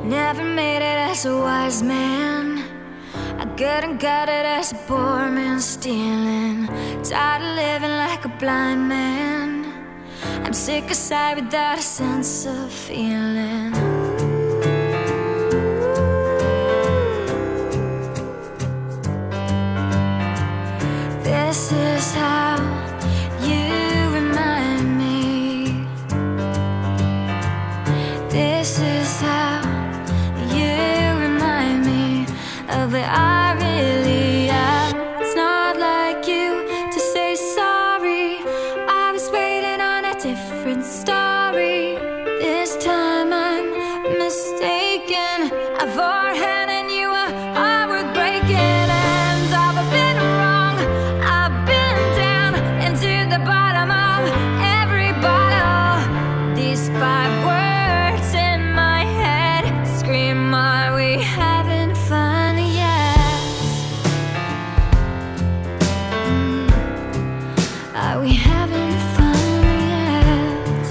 Never made it as a wise man. I couldn't cut it as a poor man stealing. Tired of living like a blind man. I'm sick aside without a sense of feeling. This is how you remind me. This is how you remind me of what I really am. It's not like you to say sorry. I was waiting on a different story. This time I'm mistaken. I've overhand and you are heartbreaking. And I've been wrong, I've been down into the bottom of every bottle. These 5 words in my head scream, are we having fun yet? Are we having fun yet?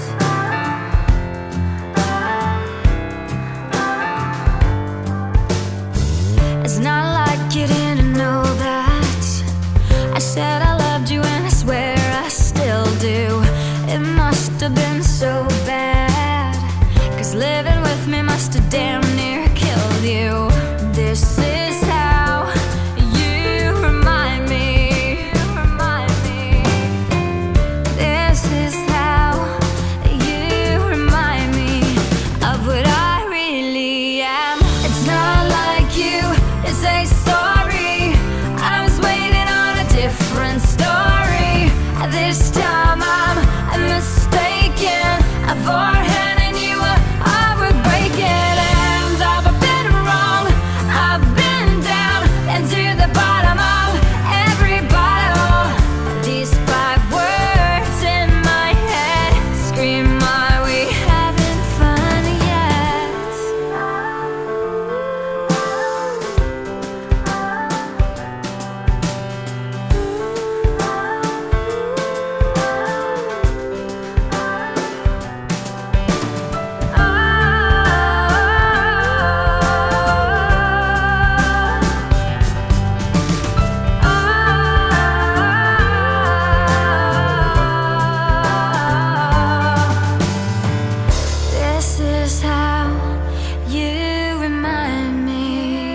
It's not like you didn't know that I said I loved you and I swear I still do. It must have been so bad, 'cause living with me must have damn near killed you. This is how you remind me. This is how you remind me of what I really am. It's not like you to say sorry. I was waiting on a different story. This time I'm mistaken. I've overhand and you are breaking. And I've been wrong, I've been down into the bottom of every bottle. These 5 words in my head scream, are we having fun yet? This is how you remind me.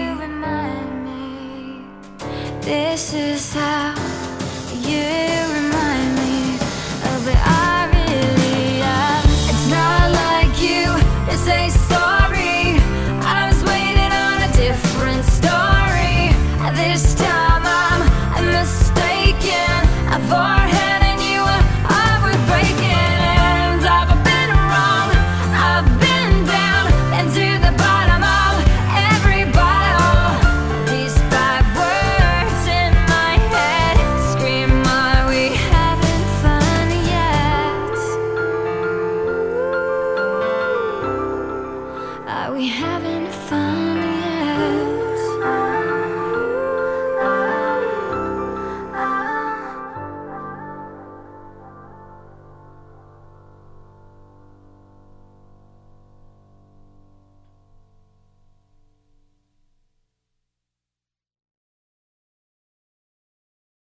This is how you remind me of what I really am. It's not like you to say sorry. I was waiting on a different story. This time I'm mistaken. I've overhand and you are breaking. And I've been wrong, I've been down into the bottom of every bottle. These 5 words in my head scream, are we having fun yet? Are we having fun